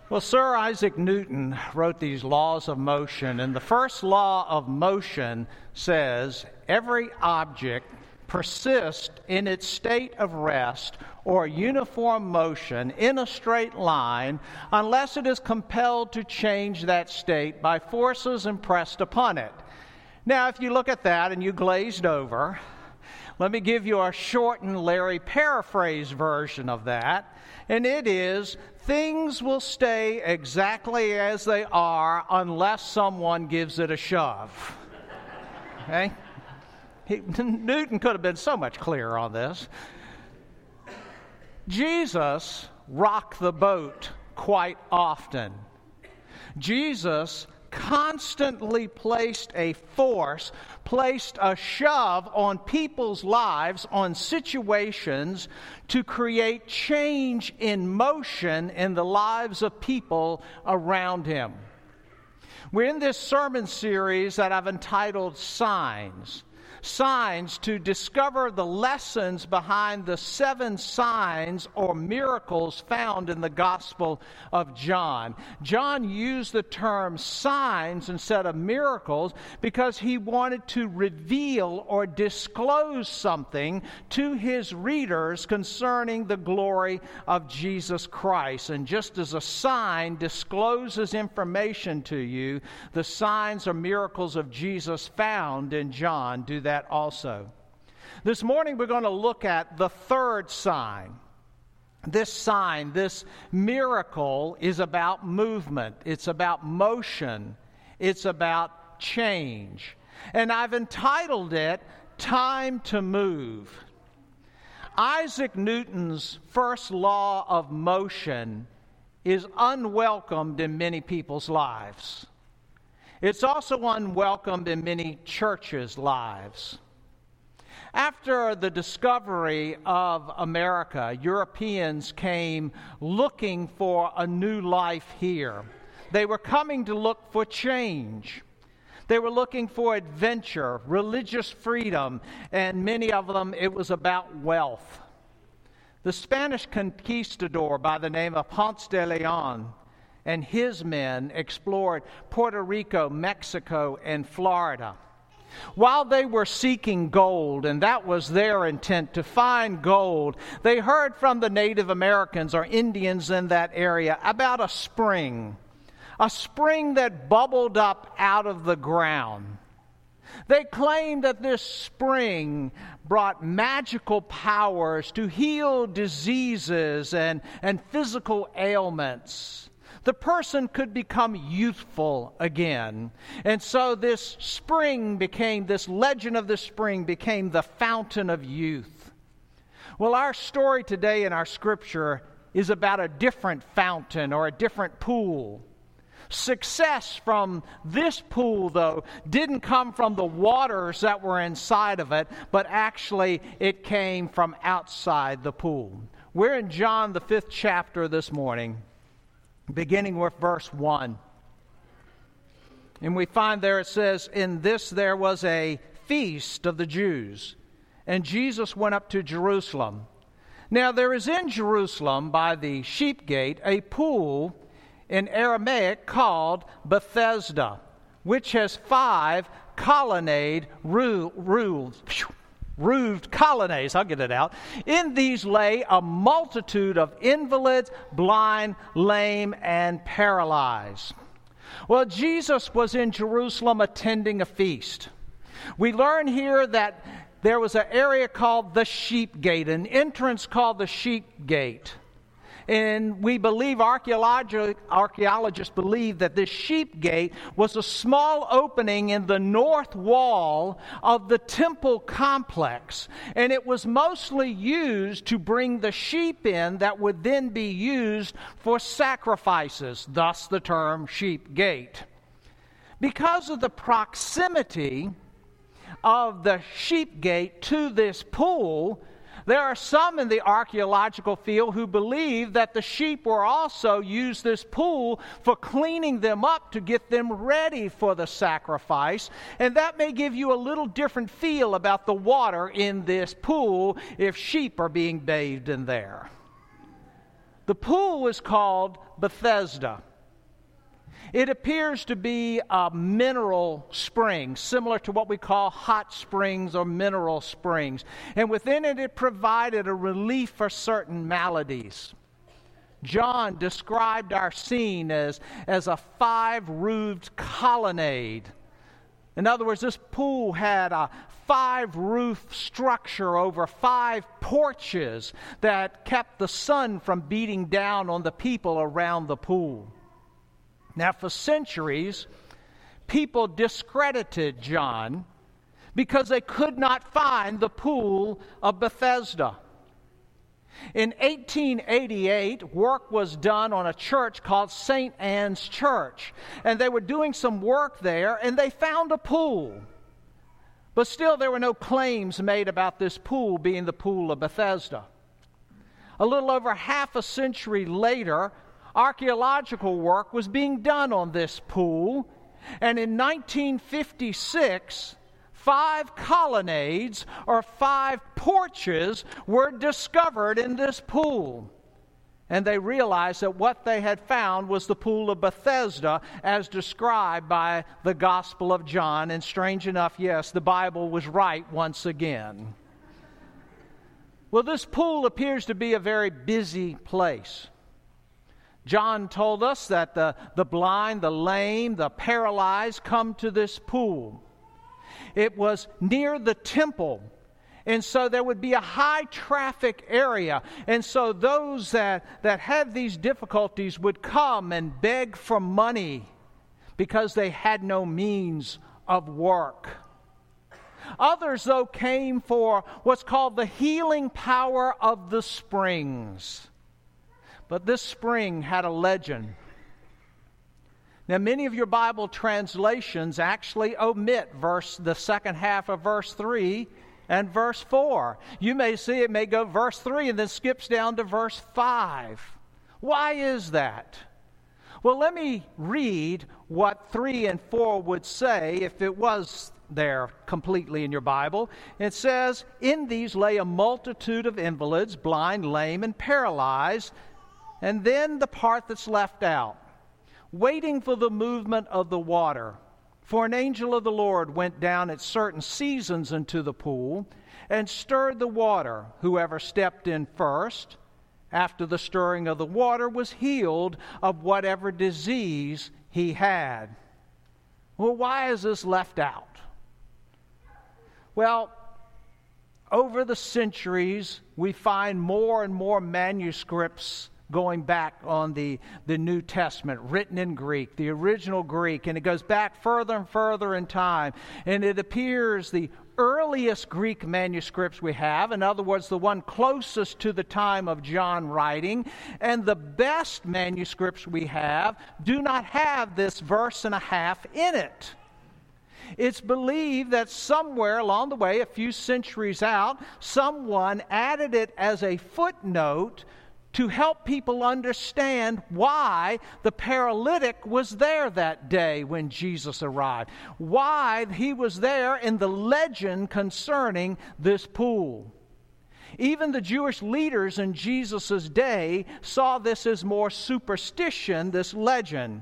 Well, Sir Isaac Newton wrote these laws of motion, and the first law of motion says every object persists in its state of rest or uniform motion in a straight line unless it is compelled to change that state by forces impressed upon it. Now, if you look at that and you glazed over, let me give you a shortened Larry paraphrase version of that, and it is, things will stay exactly as they are unless someone gives it a shove. Okay? Newton could have been so much clearer on this. Jesus rocked the boat quite often. Jesus constantly placed a shove on people's lives, on situations, to create change in motion in the lives of people around him. We're in this sermon series that I've entitled Signs. Signs, to discover the lessons behind the 7 signs or miracles found in the Gospel of John. John used the term signs instead of miracles because he wanted to reveal or disclose something to his readers concerning the glory of Jesus Christ. And just as a sign discloses information to you, the signs or miracles of Jesus found in John do that also. This morning we're going to look at the third sign. This sign, this miracle, is about movement. It's about motion. It's about change. And I've entitled it, Time to Move. Isaac Newton's first law of motion is unwelcomed in many people's lives. It's also unwelcomed in many churches' lives. After the discovery of America, Europeans came looking for a new life here. They were coming to look for change. They were looking for adventure, religious freedom, and many of them, it was about wealth. The Spanish conquistador by the name of Ponce de Leon and his men explored Puerto Rico, Mexico, and Florida. While they were seeking gold, and that was their intent, to find gold, they heard from the Native Americans or Indians in that area about a spring that bubbled up out of the ground. They claimed that this spring brought magical powers to heal diseases and physical ailments. The person could become youthful again. And so this legend of this spring became the fountain of youth. Well, our story today in our scripture is about a different fountain or a different pool. Success from this pool, though, didn't come from the waters that were inside of it, but actually it came from outside the pool. We're in John, the 5th chapter this morning, beginning with verse 1. And we find there it says, "In this there was a feast of the Jews, and Jesus went up to Jerusalem. Now there is in Jerusalem by the sheep gate a pool in Aramaic called Bethesda, which has 5 roofed colonnades, I'll get it out. In these lay a multitude of invalids, blind, lame, and paralyzed." Well, Jesus was in Jerusalem attending a feast. We learn here that there was an area called the Sheep Gate, an entrance called the Sheep Gate. And we believe, archaeologists believe that this sheep gate was a small opening in the north wall of the temple complex. And it was mostly used to bring the sheep in that would then be used for sacrifices, thus the term sheep gate. Because of the proximity of the sheep gate to this pool, there are some in the archaeological field who believe that the sheep were also used this pool for cleaning them up to get them ready for the sacrifice. And that may give you a little different feel about the water in this pool if sheep are being bathed in there. The pool is called Bethesda. It appears to be a mineral spring, similar to what we call hot springs or mineral springs. And within it, it provided a relief for certain maladies. John described our scene as a 5-roofed colonnade. In other words, this pool had a 5-roof structure over 5 porches that kept the sun from beating down on the people around the pool. Now, for centuries, people discredited John because they could not find the pool of Bethesda. In 1888, work was done on a church called St. Anne's Church, and they were doing some work there, and they found a pool. But still, there were no claims made about this pool being the pool of Bethesda. A little over half a century later, archaeological work was being done on this pool, and in 1956, 5 colonnades or 5 porches were discovered in this pool. And they realized that what they had found was the pool of Bethesda as described by the Gospel of John. And strange enough, yes, the Bible was right once again. Well, this pool appears to be a very busy place. John told us that the blind, the lame, the paralyzed come to this pool. It was near the temple, and so there would be a high traffic area. And so those that had these difficulties would come and beg for money because they had no means of work. Others, though, came for what's called the healing power of the springs. But this spring had a legend. Now, many of your Bible translations actually omit the second half of verse 3 and verse 4. You may see it may go verse 3 and then skips down to verse 5. Why is that? Well, let me read what 3 and 4 would say if it was there completely in your Bible. It says, "In these lay a multitude of invalids, blind, lame, and paralyzed," and then the part that's left out, "waiting for the movement of the water. For an angel of the Lord went down at certain seasons into the pool and stirred the water. Whoever stepped in first, after the stirring of the water, was healed of whatever disease he had." Well, why is this left out? Well, over the centuries, we find more and more manuscripts going back on the New Testament, written in Greek, the original Greek, and it goes back further and further in time. And it appears the earliest Greek manuscripts we have, in other words, the one closest to the time of John writing, and the best manuscripts we have do not have this verse and a half in it. It's believed that somewhere along the way, a few centuries out, someone added it as a footnote to help people understand why the paralytic was there that day when Jesus arrived, why he was there in the legend concerning this pool. Even the Jewish leaders in Jesus' day saw this as more superstition, this legend.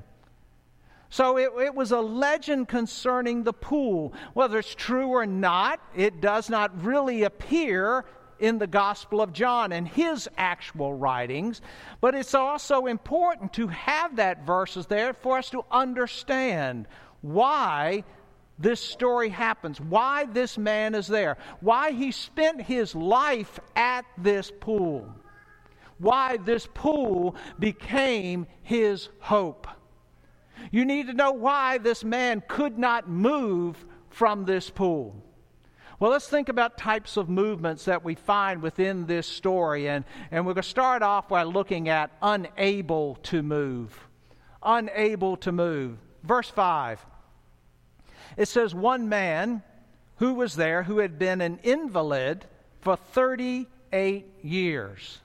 So it was a legend concerning the pool. Whether it's true or not, it does not really appear in the Gospel of John and his actual writings. But it's also important to have that verses there for us to understand why this story happens, why this man is there, why he spent his life at this pool, why this pool became his hope. You need to know why this man could not move from this pool. Well, let's think about types of movements that we find within this story. And we're going to start off by looking at unable to move. Unable to move. Verse 5. It says, "One man who was there who had been an invalid for 38 years."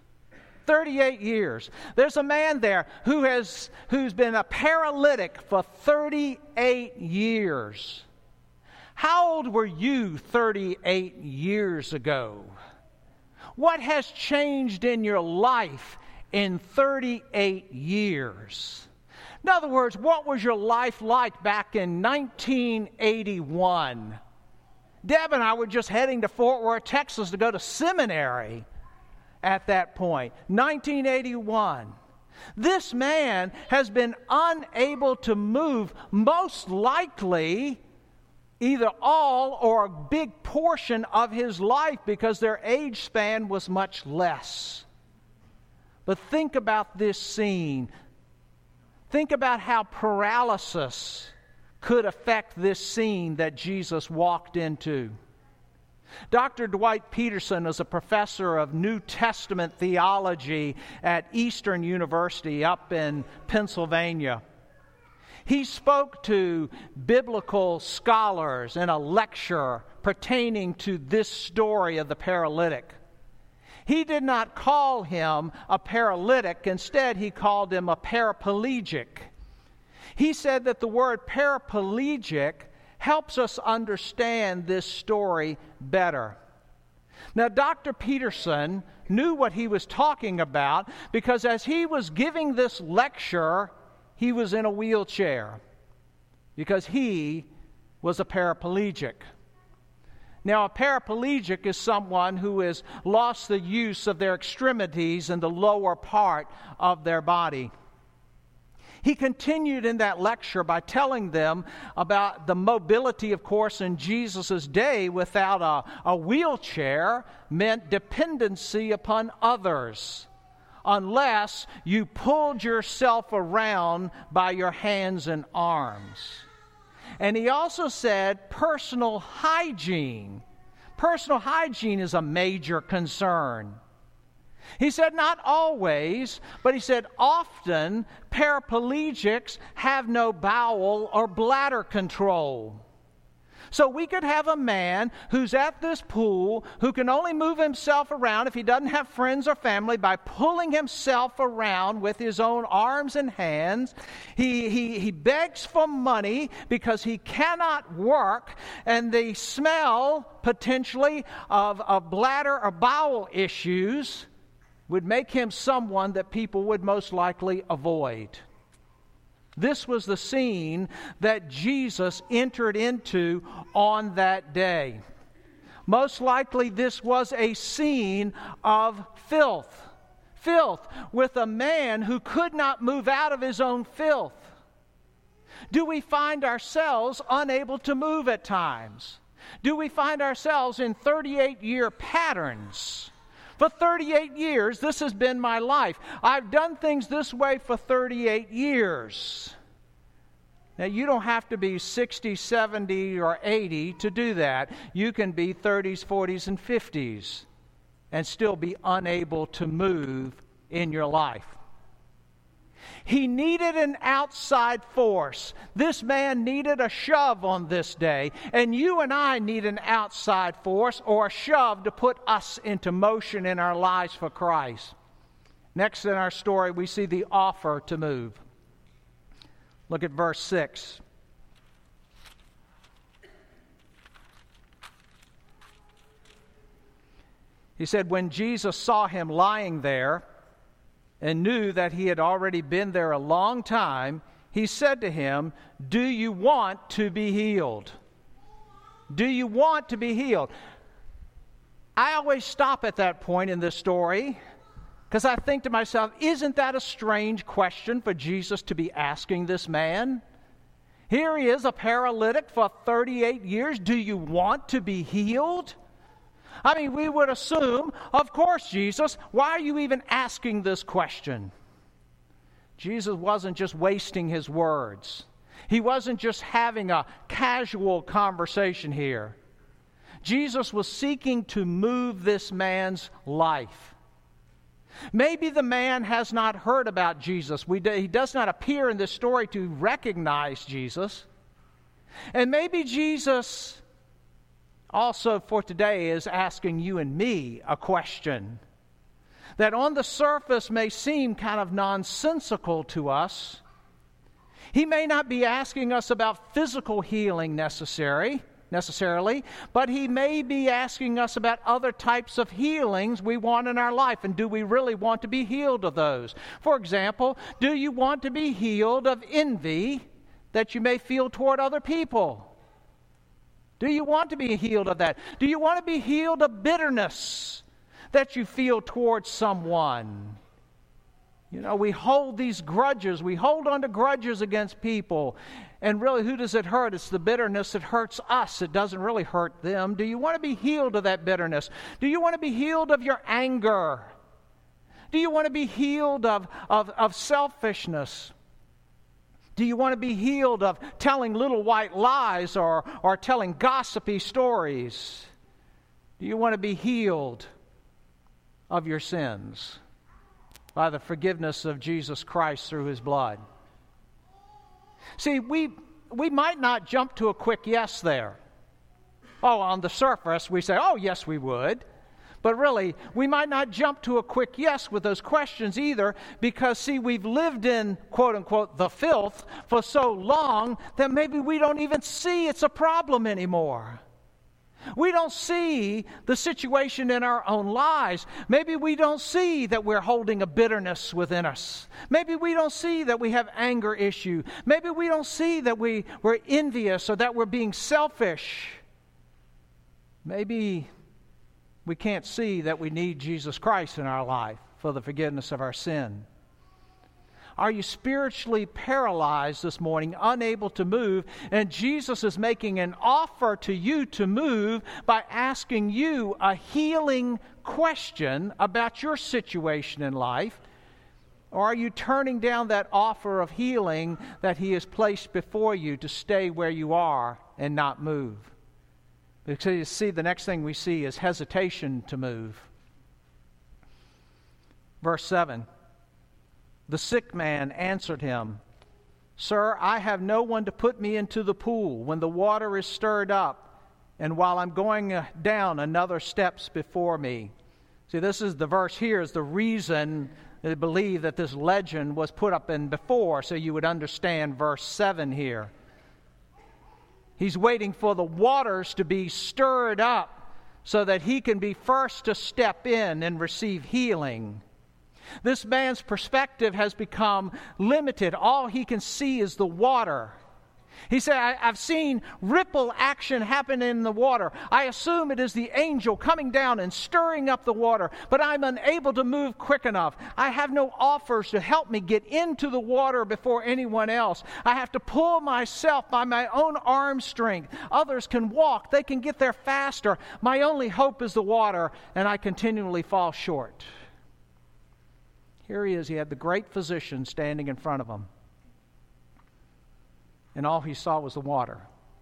38 years. There's a man there who's been a paralytic for 38 years. How old were you 38 years ago? What has changed in your life in 38 years. In other words, what was your life like back in 1981? Deb and I were just heading to Fort Worth, Texas to go to seminary at that point, 1981. This man has been unable to move, most likely either all or a big portion of his life, because their age span was much less. But think about this scene. Think about how paralysis could affect this scene that Jesus walked into. Dr. Dwight Peterson is a professor of New Testament theology at Eastern University up in Pennsylvania. He spoke to biblical scholars in a lecture pertaining to this story of the paralytic. He did not call him a paralytic. Instead, he called him a paraplegic. He said that the word paraplegic helps us understand this story better. Now, Dr. Peterson knew what he was talking about because as he was giving this lecture, he was in a wheelchair because he was a paraplegic. Now, a paraplegic is someone who has lost the use of their extremities and the lower part of their body. He continued in that lecture by telling them about the mobility, of course, in Jesus' day without a wheelchair meant dependency upon others, unless you pulled yourself around by your hands and arms. And he also said personal hygiene. Personal hygiene is a major concern. He said not always, but he said often paraplegics have no bowel or bladder control. So we could have a man who's at this pool who can only move himself around if he doesn't have friends or family by pulling himself around with his own arms and hands. He begs for money because he cannot work, and the smell potentially of bladder or bowel issues would make him someone that people would most likely avoid. This was the scene that Jesus entered into on that day. Most likely this was a scene of filth. Filth with a man who could not move out of his own filth. Do we find ourselves unable to move at times? Do we find ourselves in 38-year patterns? For 38 years, this has been my life. I've done things this way for 38 years. Now, you don't have to be 60, 70, or 80 to do that. You can be 30s, 40s, and 50s and still be unable to move in your life. He needed an outside force. This man needed a shove on this day. And you and I need an outside force or a shove to put us into motion in our lives for Christ. Next in our story, we see the offer to move. Look at verse 6. He said, when Jesus saw him lying there, and knew that he had already been there a long time, he said to him, do you want to be healed? Do you want to be healed? I always stop at that point in this story because I think to myself, isn't that a strange question for Jesus to be asking this man? Here he is, a paralytic for 38 years. Do you want to be healed? I mean, we would assume, of course, Jesus, why are you even asking this question? Jesus wasn't just wasting his words. He wasn't just having a casual conversation here. Jesus was seeking to move this man's life. Maybe the man has not heard about Jesus. He does not appear in this story to recognize Jesus. And maybe Jesus also for today is asking you and me a question that on the surface may seem kind of nonsensical to us. He may not be asking us about physical healing necessarily, necessarily, but he may be asking us about other types of healings we want in our life, and do we really want to be healed of those? For example, do you want to be healed of envy that you may feel toward other people? Do you want to be healed of that? Do you want to be healed of bitterness that you feel towards someone? You know, we hold these grudges. We hold on to grudges against people. And really, who does it hurt? It's the bitterness that hurts us. It doesn't really hurt them. Do you want to be healed of that bitterness? Do you want to be healed of your anger? Do you want to be healed of selfishness? Do you want to be healed of telling little white lies or telling gossipy stories? Do you want to be healed of your sins by the forgiveness of Jesus Christ through His blood? See, we might not jump to a quick yes there. Oh, on the surface we say, oh, yes, we would. But really, we might not jump to a quick yes with those questions either, because, see, we've lived in, quote unquote, the filth for so long that maybe we don't even see it's a problem anymore. We don't see the situation in our own lives. Maybe we don't see that we're holding a bitterness within us. Maybe we don't see that we have anger issue. Maybe we don't see that we're envious or that we're being selfish. Maybe we can't see that we need Jesus Christ in our life for the forgiveness of our sin. Are you spiritually paralyzed this morning, unable to move, and Jesus is making an offer to you to move by asking you a healing question about your situation in life? Or are you turning down that offer of healing that He has placed before you to stay where you are and not move? Because you see, the next thing we see is hesitation to move. Verse 7. The sick man answered him, Sir, I have no one to put me into the pool when the water is stirred up, and while I'm going down, another steps before me. See, this is the verse here is the reason they believe that this legend was put up in before, so you would understand verse 7 here. He's waiting for the waters to be stirred up so that he can be first to step in and receive healing. This man's perspective has become limited. All he can see is the water. He said, I've seen ripple action happen in the water. I assume it is the angel coming down and stirring up the water, but I'm unable to move quick enough. I have no offers to help me get into the water before anyone else. I have to pull myself by my own arm strength. Others can walk. They can get there faster. My only hope is the water, and I continually fall short. Here he is. He had the great physician standing in front of him. And all he saw was the water.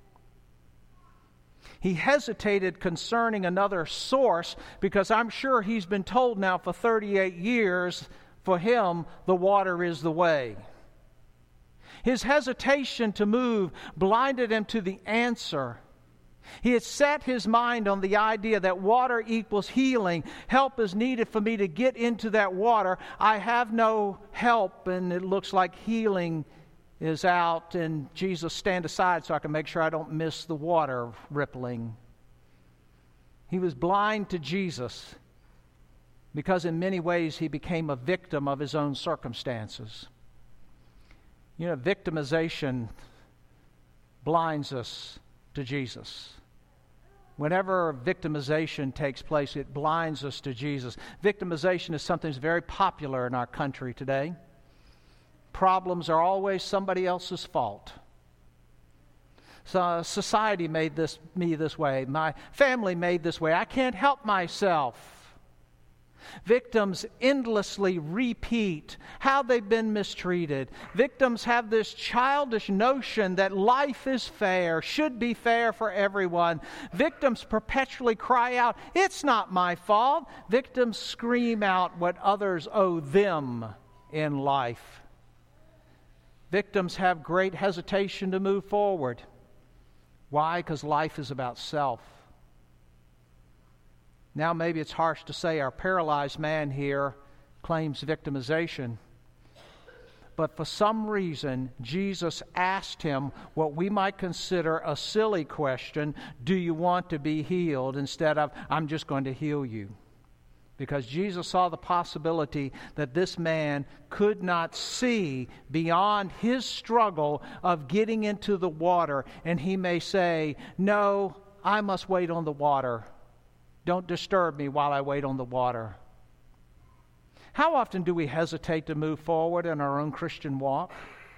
He hesitated concerning another source because I'm sure he's been told now for 38 years, for him, the water is the way. His hesitation to move blinded him to the answer. He had set his mind on the idea that water equals healing. Help is needed for me to get into that water. I have no help, and it looks like healing is out, and Jesus, stand aside so I can make sure I don't miss the water rippling. He was blind to Jesus because in many ways he became a victim of his own circumstances. You know, victimization blinds us to Jesus. Whenever victimization takes place, it blinds us to Jesus. Victimization is something that's very popular in our country today. Problems are always somebody else's fault. So society made me this way. My family made this way. I can't help myself. Victims endlessly repeat how they've been mistreated. Victims have this childish notion that life is fair, should be fair for everyone. Victims perpetually cry out, "It's not my fault." Victims scream out what others owe them in life. Victims have great hesitation to move forward. Why? Because life is about self. Now maybe it's harsh to say our paralyzed man here claims victimization. But for some reason, Jesus asked him what we might consider a silly question: do you want to be healed? Instead of, I'm just going to heal you. Because Jesus saw the possibility that this man could not see beyond his struggle of getting into the water. And he may say, no, I must wait on the water. Don't disturb me while I wait on the water. How often do we hesitate to move forward in our own Christian walk?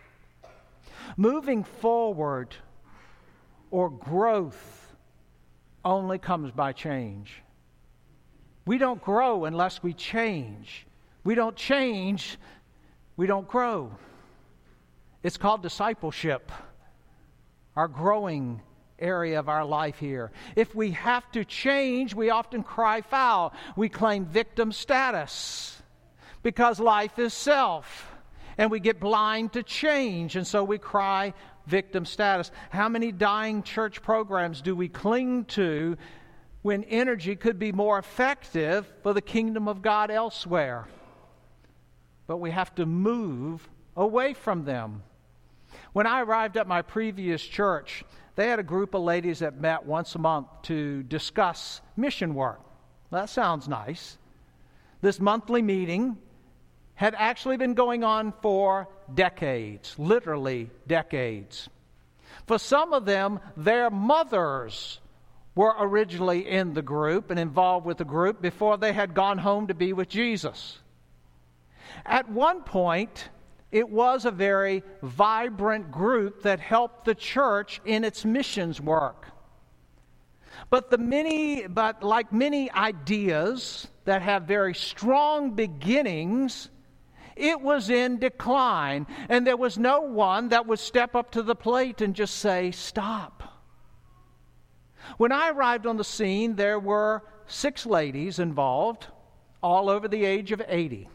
Moving forward or growth only comes by change. We don't grow unless we change. We don't change, we don't grow. It's called discipleship, our growing area of our life here. If we have to change, we often cry foul. We claim victim status because life is self, and we get blind to change, and so we cry victim status. How many dying church programs do we cling to when energy could be more effective for the kingdom of God elsewhere? But we have to move away from them. When I arrived at my previous church, they had a group of ladies that met once a month to discuss mission work. That sounds nice. This monthly meeting had actually been going on for decades, literally decades. For some of them, their mothers were originally in the group and involved with the group before they had gone home to be with Jesus. At one point, it was a very vibrant group that helped the church in its missions work. But like many ideas that have very strong beginnings, it was in decline, and there was no one that would step up to the plate and just say, stop. When I arrived on the scene, there were 6 ladies involved, all over the age of 80.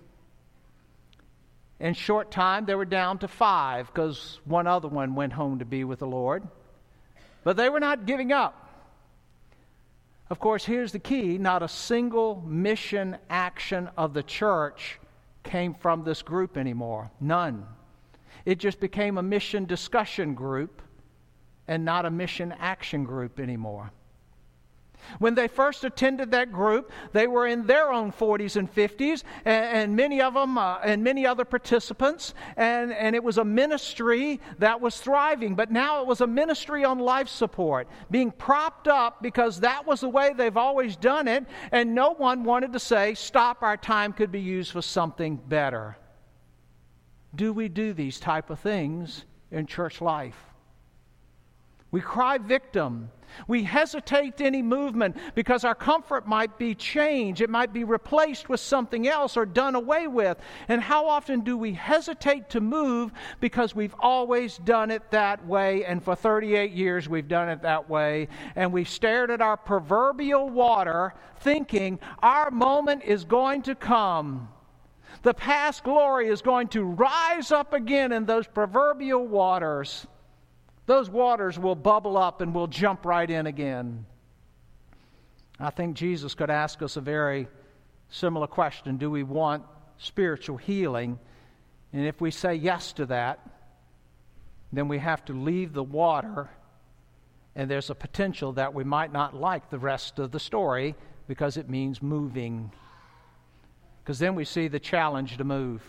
In short time, they were down to 5 because one other one went home to be with the Lord. But they were not giving up. Of course, here's the key: not a single mission action of the church came from this group anymore. None. It just became a mission discussion group and not a mission action group anymore. When they first attended that group, they were in their own 40s and 50s, and many of them, and many other participants, and it was a ministry that was thriving. But now it was a ministry on life support, being propped up because that was the way they've always done it, and no one wanted to say, stop, our time could be used for something better. Do we do these type of things in church life? We cry victim. We hesitate to any movement because our comfort might be changed. It might be replaced with something else or done away with. And how often do we hesitate to move because we've always done it that way, and for 38 years we've done it that way, and we've stared at our proverbial water thinking our moment is going to come. The past glory is going to rise up again in those proverbial waters. Those waters will bubble up and we'll jump right in again. I think Jesus could ask us a very similar question. Do we want spiritual healing? And if we say yes to that, then we have to leave the water, and there's a potential that we might not like the rest of the story because it means moving. Because then we see the challenge to move.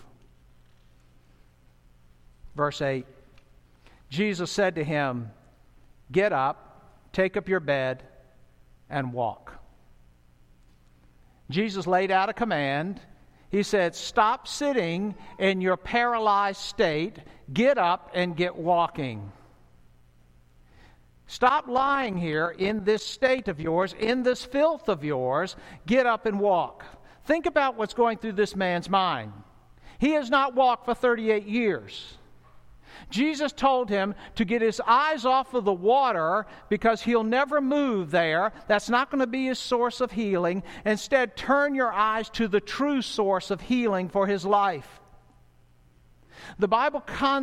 Verse 8. Jesus said to him, get up, take up your bed, and walk. Jesus laid out a command. He said, stop sitting in your paralyzed state. Get up and get walking. Stop lying here in this state of yours, in this filth of yours. Get up and walk. Think about what's going through this man's mind. He has not walked for 38 years. Jesus told him to get his eyes off of the water because he'll never move there. That's not going to be his source of healing. Instead, turn your eyes to the true source of healing for his life. The Bible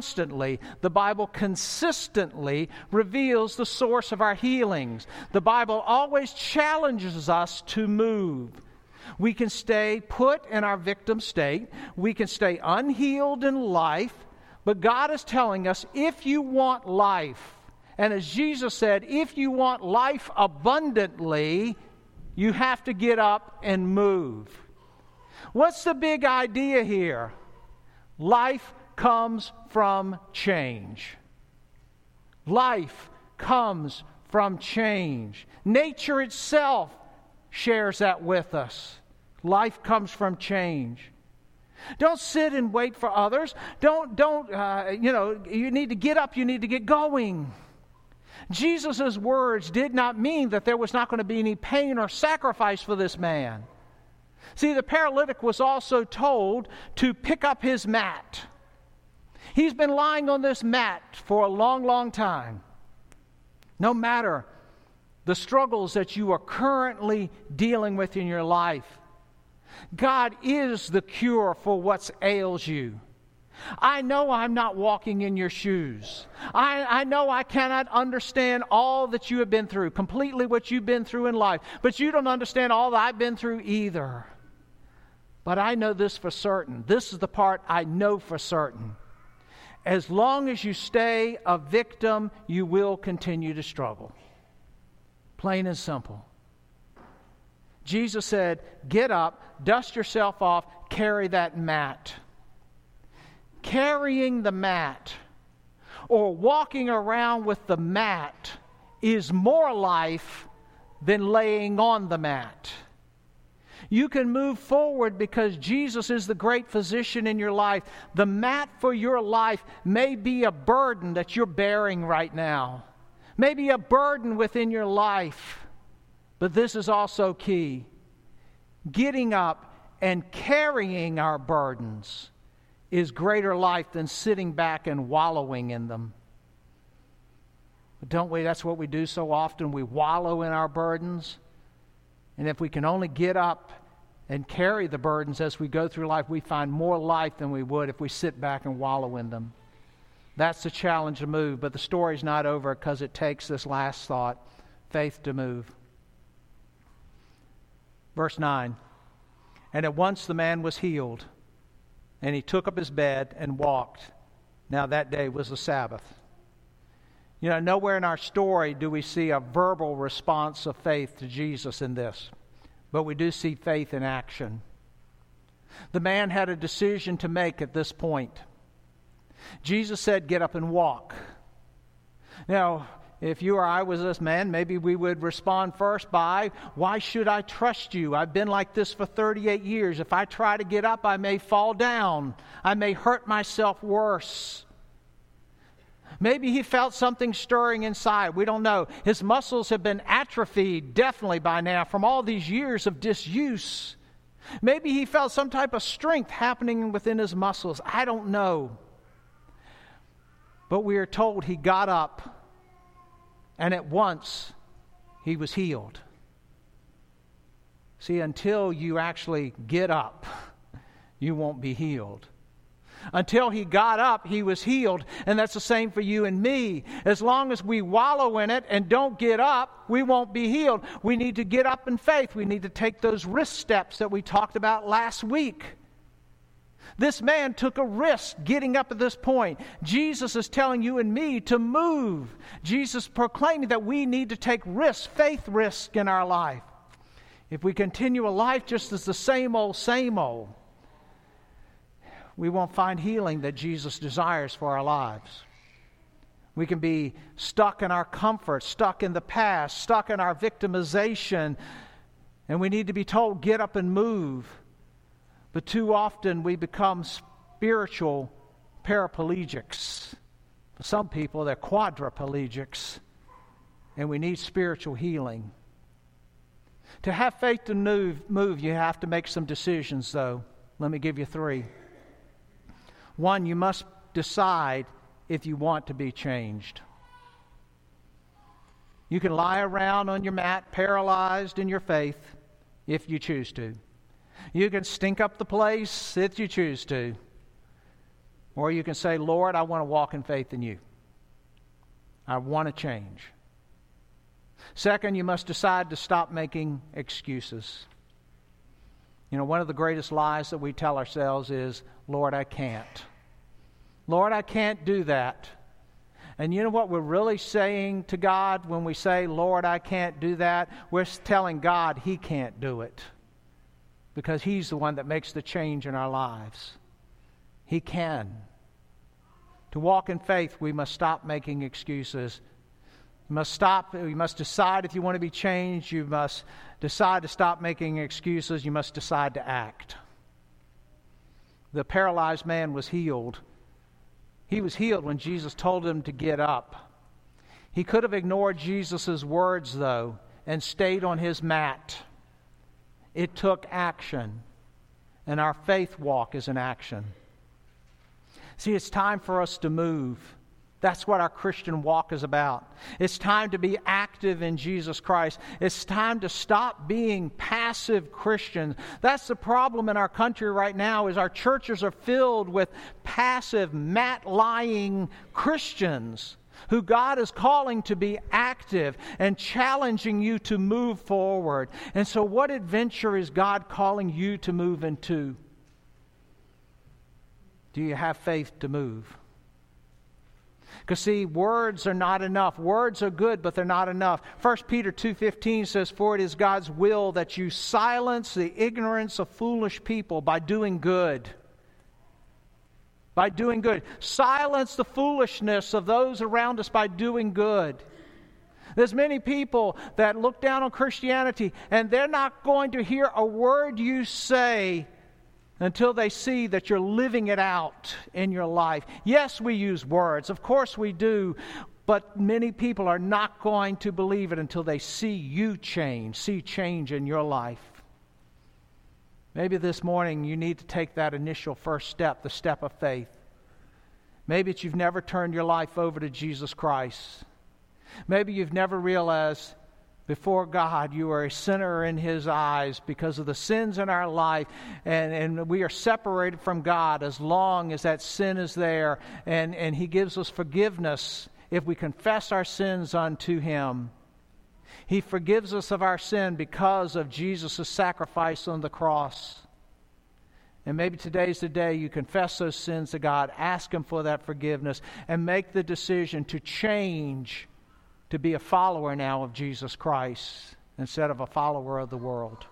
consistently reveals the source of our healings. The Bible always challenges us to move. We can stay put in our victim state. We can stay unhealed in life. But God is telling us, if you want life, and as Jesus said, if you want life abundantly, you have to get up and move. What's the big idea here? Life comes from change. Life comes from change. Nature itself shares that with us. Life comes from change. Don't sit and wait for others. You need to get up, you need to get going. Jesus' words did not mean that there was not going to be any pain or sacrifice for this man. See, the paralytic was also told to pick up his mat. He's been lying on this mat for a long, long time. No matter the struggles that you are currently dealing with in your life, God is the cure for what ails you. I know I'm not walking in your shoes. I know I cannot understand all that you have been through, completely what you've been through in life, but you don't understand all that I've been through either. But I know this for certain. This is the part I know for certain. As long as you stay a victim, you will continue to struggle. Plain and simple. Jesus said, get up, dust yourself off, carry that mat. Carrying the mat or walking around with the mat is more life than laying on the mat. You can move forward because Jesus is the great physician in your life. The mat for your life may be a burden that you're bearing right now. Maybe a burden within your life. But this is also key. Getting up and carrying our burdens is greater life than sitting back and wallowing in them. But don't we? That's what we do so often. We wallow in our burdens. And if we can only get up and carry the burdens as we go through life, we find more life than we would if we sit back and wallow in them. That's the challenge to move. But the story's not over because it takes this last thought, faith to move. Verse 9, and at once the man was healed, and he took up his bed and walked. Now that day was the Sabbath. You know, nowhere in our story do we see a verbal response of faith to Jesus in this, but we do see faith in action. The man had a decision to make at this point. Jesus said, get up and walk. Now, if you or I was this man, maybe we would respond first by, why should I trust you? I've been like this for 38 years. If I try to get up, I may fall down. I may hurt myself worse. Maybe he felt something stirring inside. We don't know. His muscles have been atrophied definitely by now from all these years of disuse. Maybe he felt some type of strength happening within his muscles. I don't know. But we are told he got up, and at once he was healed. See, until you actually get up, you won't be healed. Until he got up, he was healed. And that's the same for you and me. As long as we wallow in it and don't get up, we won't be healed. We need to get up in faith. We need to take those risk steps that we talked about last week. This man took a risk getting up at this point. Jesus is telling you and me to move. Jesus proclaiming that we need to take risks, faith risk in our life. If we continue a life just as the same old, we won't find healing that Jesus desires for our lives. We can be stuck in our comfort, stuck in the past, stuck in our victimization, and we need to be told, get up and move. But too often we become spiritual paraplegics. For some people, they're quadriplegics, and we need spiritual healing. To have faith to move, you have to make some decisions, though. Let me give you 3. 1, you must decide if you want to be changed. You can lie around on your mat, paralyzed in your faith, if you choose to. You can stink up the place if you choose to. Or you can say, Lord, I want to walk in faith in you. I want to change. 2, you must decide to stop making excuses. You know, one of the greatest lies that we tell ourselves is, Lord, I can't. Lord, I can't do that. And you know what we're really saying to God when we say, Lord, I can't do that? We're telling God He can't do it, because He's the one that makes the change in our lives. He can. To walk in faith, we must stop making excuses. You must decide if you want to be changed. You must decide to stop making excuses. You must decide to act. The paralyzed man was healed. He was healed when Jesus told him to get up. He could have ignored Jesus' words, though, and stayed on his mat. It took action, and our faith walk is an action. See, it's time for us to move. That's what our Christian walk is about. It's time to be active in Jesus Christ. It's time to stop being passive Christians. That's the problem in our country right now, is our churches are filled with passive, mat-lying Christians who God is calling to be active and challenging you to move forward. And so what adventure is God calling you to move into? Do you have faith to move? Because see, words are not enough. Words are good, but they're not enough. 1 Peter 2:15 says, "For it is God's will that you silence the ignorance of foolish people by doing good." By doing good. Silence the foolishness of those around us by doing good. There's many people that look down on Christianity, and they're not going to hear a word you say until they see that you're living it out in your life. Yes, we use words. Of course we do. But many people are not going to believe it until they see you change, see change in your life. Maybe this morning you need to take that initial first step, the step of faith. Maybe it's you've never turned your life over to Jesus Christ. Maybe you've never realized before God, you are a sinner in His eyes because of the sins in our life, and we are separated from God as long as that sin is there, and He gives us forgiveness if we confess our sins unto Him. He forgives us of our sin because of Jesus' sacrifice on the cross. And maybe today's the day you confess those sins to God, ask Him for that forgiveness, and make the decision to change to be a follower now of Jesus Christ instead of a follower of the world.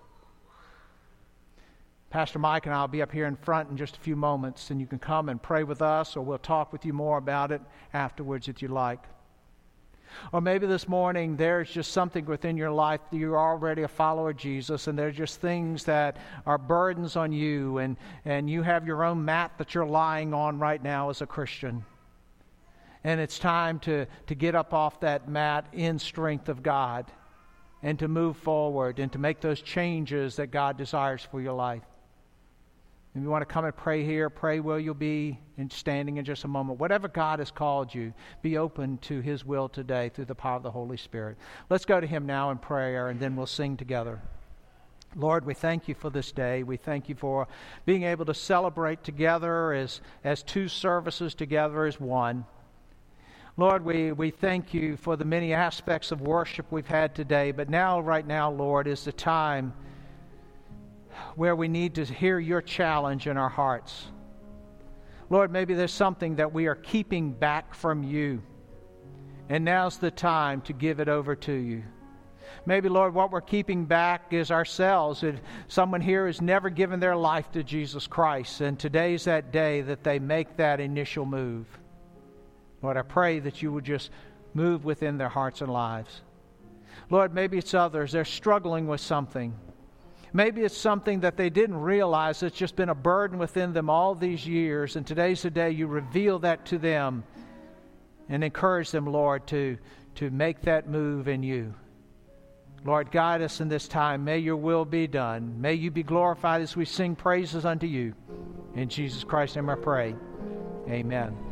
Pastor Mike and I will be up here in front in just a few moments, and you can come and pray with us, or we'll talk with you more about it afterwards if you like. Or maybe this morning there's just something within your life that you're already a follower of Jesus, and there's just things that are burdens on you, and you have your own mat that you're lying on right now as a Christian. And it's time to get up off that mat in strength of God and to move forward and to make those changes that God desires for your life. If you want to come and pray here, pray where you'll be and standing in just a moment. Whatever God has called you, be open to His will today through the power of the Holy Spirit. Let's go to Him now in prayer, and then we'll sing together. Lord, we thank You for this day. We thank You for being able to celebrate together as two services together as one. Lord, we thank You for the many aspects of worship we've had today, but right now, Lord, is the time where we need to hear Your challenge in our hearts. Lord, maybe there's something that we are keeping back from You, and now's the time to give it over to You. Maybe, Lord, what we're keeping back is ourselves. If someone here has never given their life to Jesus Christ, and today's that day that they make that initial move. Lord, I pray that You would just move within their hearts and lives. Lord, maybe it's others. They're struggling with something. Maybe it's something that they didn't realize that's just been a burden within them all these years, and today's the day You reveal that to them and encourage them, Lord, to make that move in You. Lord, guide us in this time. May Your will be done. May You be glorified as we sing praises unto You. In Jesus Christ's name I pray. Amen.